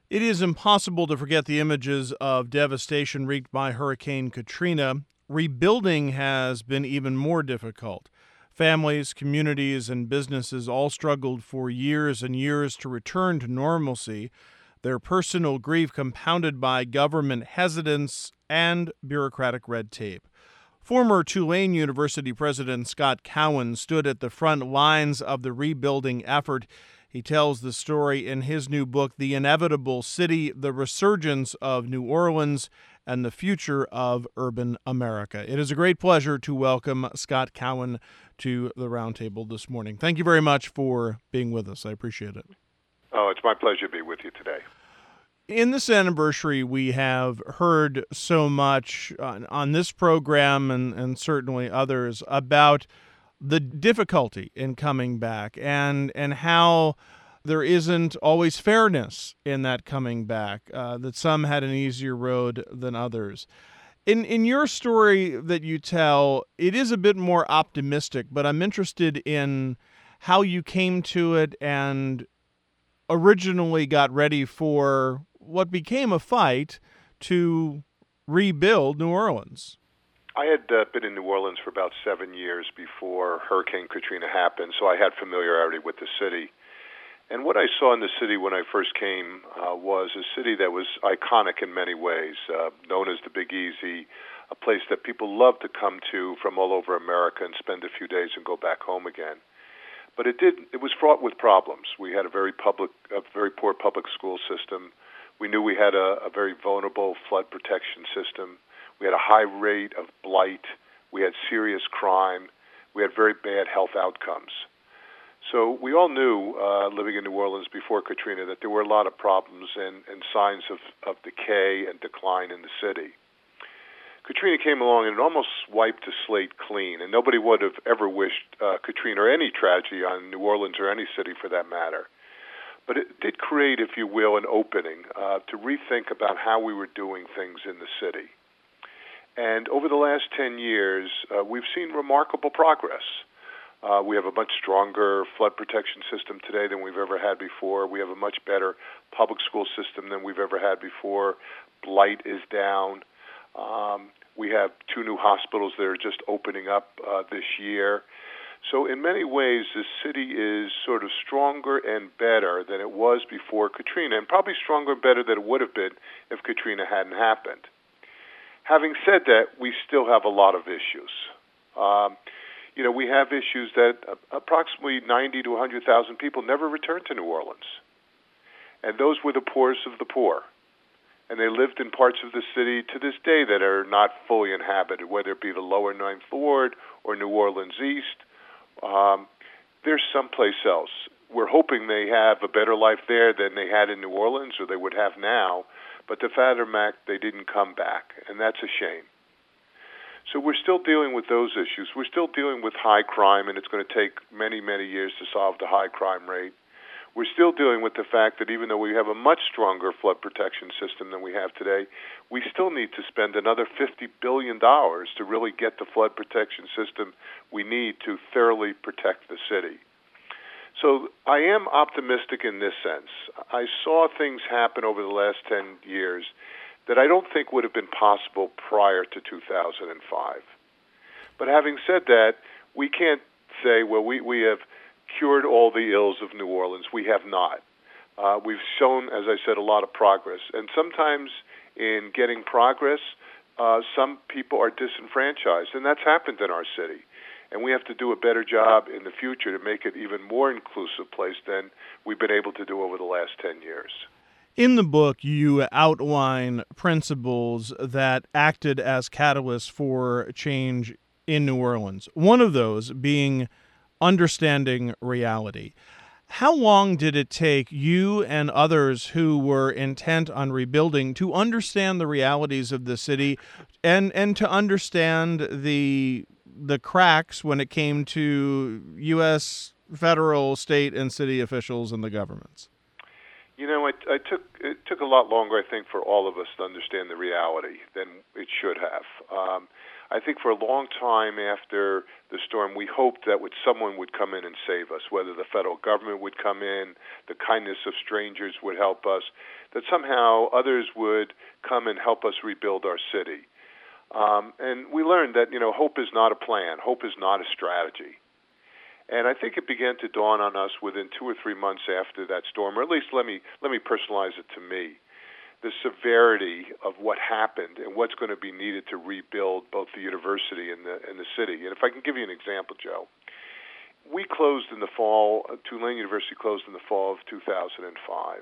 It is impossible to forget the images of devastation wreaked by Hurricane Katrina. Rebuilding has been even more difficult. Families, communities, and businesses all struggled for years and years to return to normalcy, their personal grief compounded by government hesitance and bureaucratic red tape. Former Tulane University President Scott Cowan stood at the front lines of the rebuilding effort. He tells the story in his new book, The Inevitable City, The Resurgence of New Orleans and the Future of Urban America. It is a great pleasure to welcome Scott Cowan to the Roundtable this morning. Thank you very much for being with us. I appreciate it. Oh, it's my pleasure to be with you today. In this anniversary, we have heard so much on this program and certainly others about the difficulty in coming back and how there isn't always fairness in that coming back, that some had an easier road than others. In your story that you tell, it is a bit more optimistic, but I'm interested in how you came to it and originally got ready for what became a fight to rebuild New Orleans. I had been in New Orleans for about 7 years before Hurricane Katrina happened, so I had familiarity with the city. And what I saw in the city when I first came was a city that was iconic in many ways, known as the Big Easy, a place that people love to come to from all over America and spend a few days and go back home again. But it was fraught with problems. We had a very poor public school system. We knew we had a very vulnerable flood protection system. We had a high rate of blight. We had serious crime. We had very bad health outcomes. So we all knew, living in New Orleans before Katrina, that there were a lot of problems and signs of decay and decline in the city. Katrina came along and it almost wiped the slate clean, and nobody would have ever wished Katrina or any tragedy on New Orleans or any city for that matter. But it did create, if you will, an opening to rethink about how we were doing things in the city. And over the last 10 years, we've seen remarkable progress. We have a much stronger flood protection system today than we've ever had before. We have a much better public school system than we've ever had before. Blight is down. We have 2 new hospitals that are just opening up this year. So in many ways, the city is sort of stronger and better than it was before Katrina, and probably stronger and better than it would have been if Katrina hadn't happened. Having said that, we still have a lot of issues. We have issues that approximately 90 to 100,000 people never returned to New Orleans. And those were the poorest of the poor. And they lived in parts of the city to this day that are not fully inhabited, whether it be the lower Ninth Ward or New Orleans East. They're someplace else. We're hoping they have a better life there than they had in New Orleans or they would have now. But the fact of the matter, they didn't come back, and that's a shame. So we're still dealing with those issues. We're still dealing with high crime, and it's going to take many, many years to solve the high crime rate. We're still dealing with the fact that even though we have a much stronger flood protection system than we have today, we still need to spend another $50 billion to really get the flood protection system we need to thoroughly protect the city. So I am optimistic in this sense. I saw things happen over the last 10 years that I don't think would have been possible prior to 2005. But having said that, we can't say, well, we have cured all the ills of New Orleans. We have not. We've shown, as I said, a lot of progress. And sometimes in getting progress, some people are disenfranchised, and that's happened in our city. And we have to do a better job in the future to make it even more inclusive place than we've been able to do over the last 10 years. In the book, you outline principles that acted as catalysts for change in New Orleans, one of those being understanding reality. How long did it take you and others who were intent on rebuilding to understand the realities of the city and to understand the cracks when it came to U.S. federal, state, and city officials and the governments? It took a lot longer, I think, for all of us to understand the reality than it should have. I think for a long time after the storm, we hoped that someone would come in and save us, whether the federal government would come in, the kindness of strangers would help us, that somehow others would come and help us rebuild our city. And we learned that, hope is not a plan. Hope is not a strategy. And I think it began to dawn on us within 2 or 3 months after that storm, or at least let me personalize it to me, the severity of what happened and what's going to be needed to rebuild both the university and the city. And if I can give you an example, Joe, we closed in the fall. Tulane University closed in the fall of 2005,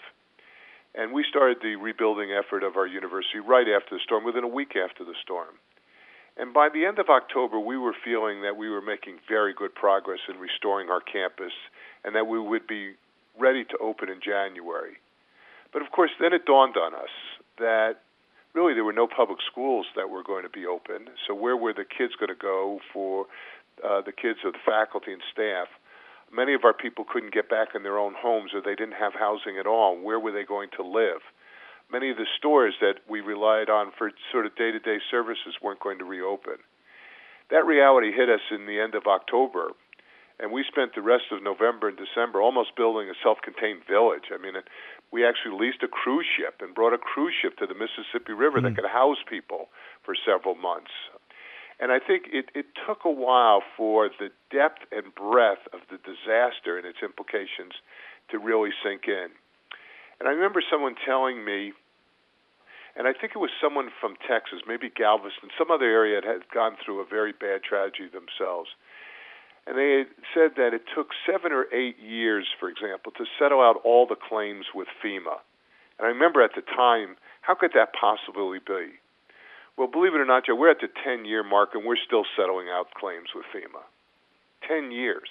and we started the rebuilding effort of our university right after the storm, within a week after the storm. And by the end of October, we were feeling that we were making very good progress in restoring our campus and that we would be ready to open in January. But of course, then it dawned on us that really there were no public schools that were going to be open. So where were the kids going to go for the kids of the faculty and staff? Many of our people couldn't get back in their own homes, or they didn't have housing at all. Where were they going to live? Many of the stores that we relied on for sort of day-to-day services weren't going to reopen. That reality hit us in the end of October, and we spent the rest of November and December almost building a self-contained village. I mean, we actually leased a cruise ship and brought a cruise ship to the Mississippi River that could house people for several months. And I think it took a while for the depth and breadth of the disaster and its implications to really sink in. And I remember someone telling me, and I think it was someone from Texas, maybe Galveston, some other area that had gone through a very bad tragedy themselves. And they had said that it took 7 or 8 years, for example, to settle out all the claims with FEMA. And I remember at the time, how could that possibly be? Well, believe it or not, Joe, we're at the 10-year mark, and we're still settling out claims with FEMA. 10 years.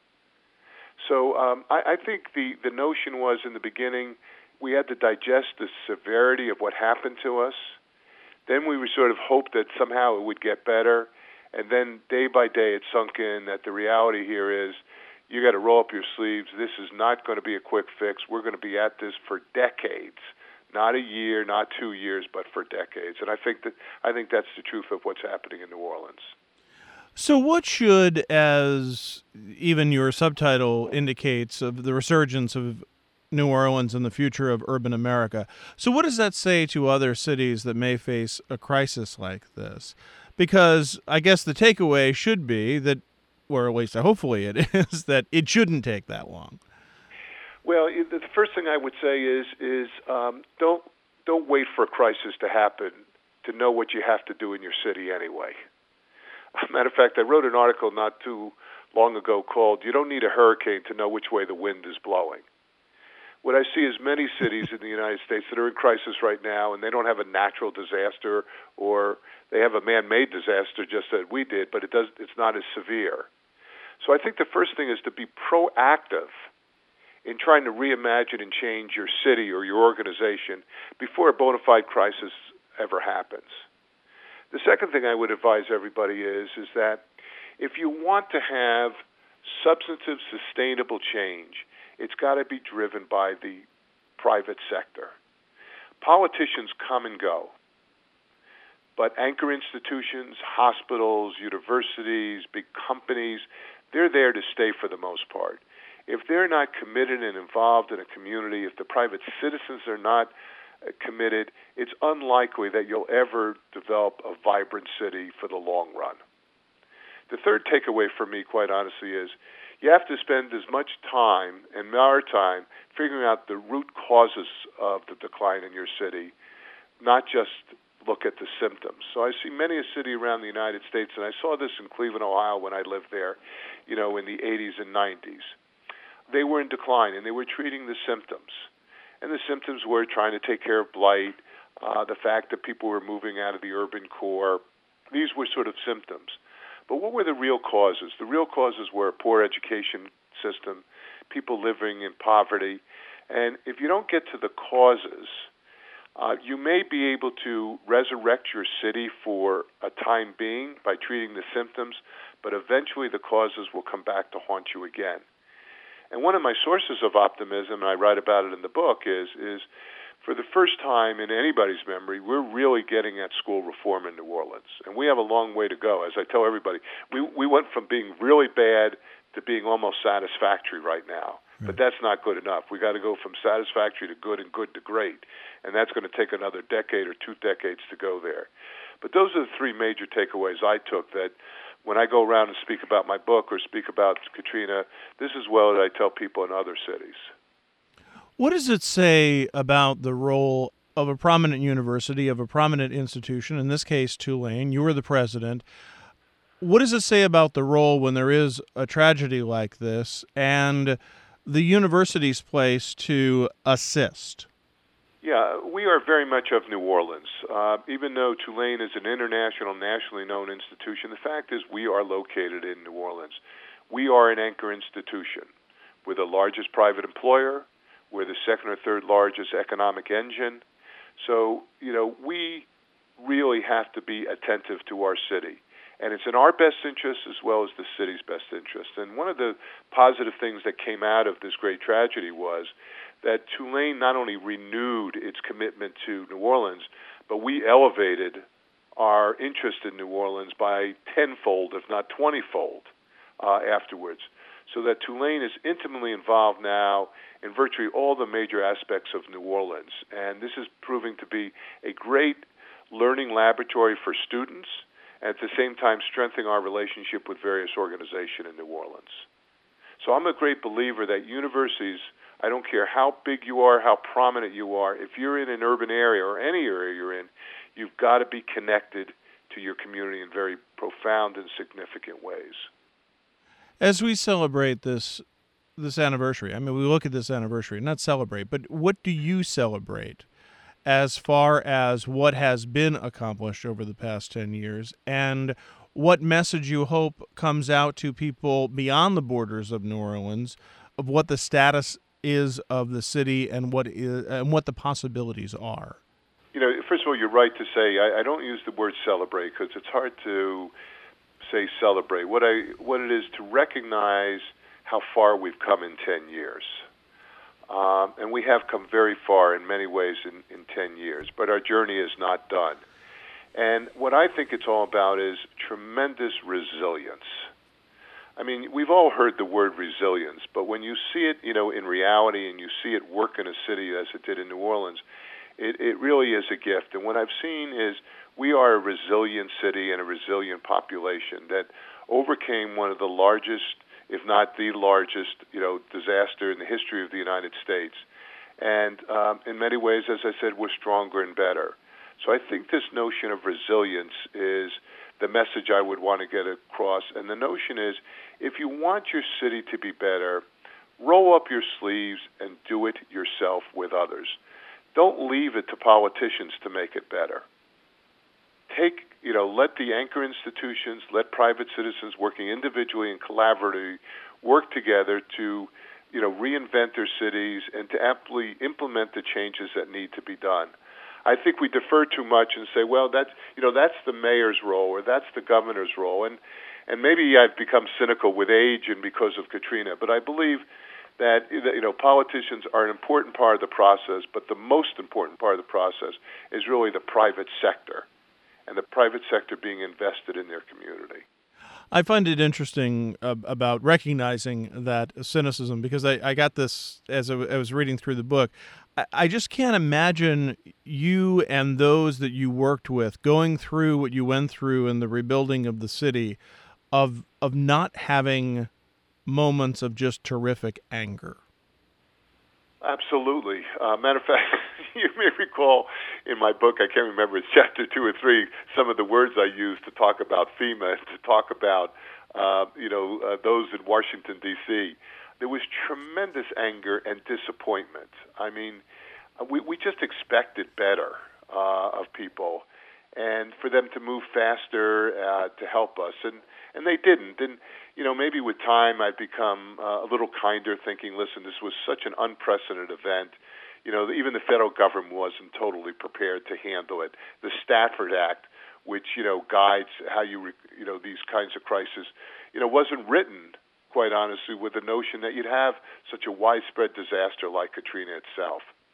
So I think the notion was in the beginning we had to digest the severity of what happened to us. Then we sort of hoped that somehow it would get better. And then day by day it sunk in that the reality here is you got to roll up your sleeves. This is not going to be a quick fix. We're going to be at this for decades. Not a year, not 2 years, but for decades. And I think that's the truth of what's happening in New Orleans. So what should, as even your subtitle indicates, of the resurgence of New Orleans and the future of urban America, so what does that say to other cities that may face a crisis like this? Because I guess the takeaway should be that, or at least hopefully it is, that it shouldn't take that long. Well, the first thing I would say is don't wait for a crisis to happen to know what you have to do in your city anyway. As a matter of fact, I wrote an article not too long ago called "You Don't Need a Hurricane to Know Which Way the Wind is Blowing." What I see is many cities in the United States that are in crisis right now, and they don't have a natural disaster, or they have a man-made disaster just that we did, but it's not as severe. So I think the first thing is to be proactive in trying to reimagine and change your city or your organization before a bona fide crisis ever happens. The second thing I would advise everybody is that if you want to have substantive, sustainable change, it's got to be driven by the private sector. Politicians come and go, but anchor institutions, hospitals, universities, big companies, they're there to stay for the most part. If they're not committed and involved in a community, if the private citizens are not committed, it's unlikely that you'll ever develop a vibrant city for the long run. The third takeaway for me, quite honestly, is you have to spend as much time and more time figuring out the root causes of the decline in your city, not just look at the symptoms. So I see many a city around the United States, and I saw this in Cleveland, Ohio when I lived there, in the 80s and 90s. They were in decline, and they were treating the symptoms. And the symptoms were trying to take care of blight, the fact that people were moving out of the urban core. These were sort of symptoms. But what were the real causes? The real causes were a poor education system, people living in poverty. And if you don't get to the causes, you may be able to resurrect your city for a time being by treating the symptoms, but eventually the causes will come back to haunt you again. And one of my sources of optimism, and I write about it in the book, is For the first time in anybody's memory, we're really getting at school reform in New Orleans. And we have a long way to go. As I tell everybody, we went from being really bad to being almost satisfactory right now. But that's not good enough. We got to go from satisfactory to good and good to great. And that's going to take another decade or 2 decades to go there. But those are the 3 major takeaways I took, that when I go around and speak about my book or speak about Katrina, this is what I tell people in other cities. What does it say about the role of a prominent university, of a prominent institution, in this case Tulane? You were the president. What does it say about the role when there is a tragedy like this and the university's place to assist? Yeah, we are very much of New Orleans. Even though Tulane is an international, nationally known institution, the fact is we are located in New Orleans. We are an anchor institution. We're the largest private employer. We're the 2nd or 3rd largest economic engine. So, we really have to be attentive to our city. And it's in our best interest as well as the city's best interest. And one of the positive things that came out of this great tragedy was that Tulane not only renewed its commitment to New Orleans, but we elevated our interest in New Orleans by 10-fold, if not 20-fold, afterwards. So that Tulane is intimately involved now in virtually all the major aspects of New Orleans. And this is proving to be a great learning laboratory for students, and at the same time strengthening our relationship with various organizations in New Orleans. So I'm a great believer that universities, I don't care how big you are, how prominent you are, if you're in an urban area or any area you're in, you've got to be connected to your community in very profound and significant ways. As we celebrate this anniversary, I mean, we look at this anniversary, not celebrate, but what do you celebrate as far as what has been accomplished over the past 10 years and what message you hope comes out to people beyond the borders of New Orleans of what the status is of the city and what the possibilities are? First of all, you're right to say I don't use the word celebrate because it's hard to say celebrate. What it is to recognize how far we've come in 10 years. And we have come very far in many ways in 10 years, but our journey is not done. And what I think it's all about is tremendous resilience. I mean, we've all heard the word resilience, but when you see it, in reality, and you see it work in a city as it did in New Orleans, it really is a gift. And what I've seen is we are a resilient city and a resilient population that overcame one of the largest, if not the largest, disaster in the history of the United States. And in many ways, as I said, we're stronger and better. So I think this notion of resilience is the message I would want to get across. And the notion is, if you want your city to be better, roll up your sleeves and do it yourself with others. Don't leave it to politicians to make it better. Let the anchor institutions, let private citizens working individually and collaboratively work together to, reinvent their cities and to aptly implement the changes that need to be done. I think we defer too much and say, well, that's the mayor's role or that's the governor's role. And maybe I've become cynical with age and because of Katrina, but I believe that politicians are an important part of the process, but the most important part of the process is really the private sector, and the private sector being invested in their community. I find it interesting about recognizing that cynicism because I got this as I was reading through the book. I just can't imagine you and those that you worked with going through what you went through in the rebuilding of the city, of not having moments of just terrific anger. Absolutely. Matter of fact, you may recall in my book, I can't remember, it's chapter 2 or 3, some of the words I used to talk about FEMA, to talk about, those in Washington, D.C. There was tremendous anger and disappointment. I mean, we just expected better of people and for them to move faster to help us. And they didn't. And, maybe with time I've become a little kinder, thinking, listen, this was such an unprecedented event. Even the federal government wasn't totally prepared to handle it. The Stafford Act, which, guides how these kinds of crises, wasn't written, quite honestly, with the notion that you'd have such a widespread disaster like Katrina itself.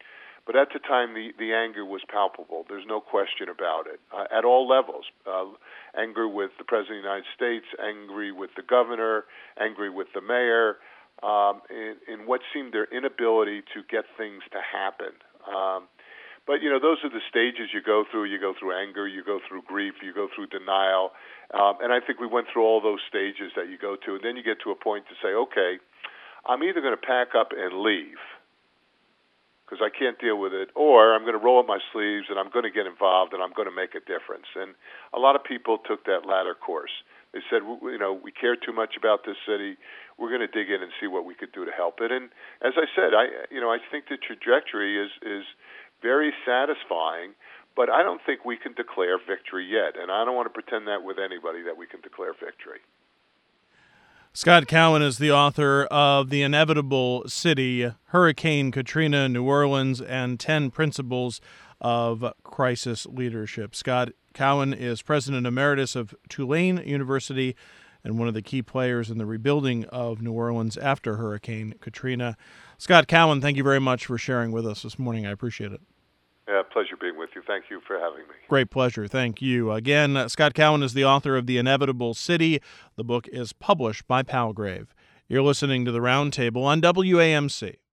But at the time, the anger was palpable. There's no question about it. At all levels. Anger with the President of the United States, angry with the governor, angry with the mayor, in what seemed their inability to get things to happen. But, those are the stages you go through. You go through anger, you go through grief, you go through denial. And I think we went through all those stages that you go to. And then you get to a point to say, okay, I'm either going to pack up and leave because I can't deal with it, or I'm going to roll up my sleeves and I'm going to get involved and I'm going to make a difference. And a lot of people took that latter course. They said, we care too much about this city. We're going to dig in and see what we could do to help it. And as I said, I think the trajectory is very satisfying, but I don't think we can declare victory yet. And I don't want to pretend that with anybody that we can declare victory. Scott Cowan is the author of The Inevitable City, Hurricane Katrina, New Orleans, and 10 Principles of Crisis Leadership. Scott Cowan is President Emeritus of Tulane University and one of the key players in the rebuilding of New Orleans after Hurricane Katrina. Scott Cowan, thank you very much for sharing with us this morning. I appreciate it. Yeah, pleasure being with you. Thank you for having me. Great pleasure. Thank you. Again, Scott Cowan is the author of The Inevitable City. The book is published by Palgrave. You're listening to The Roundtable on WAMC.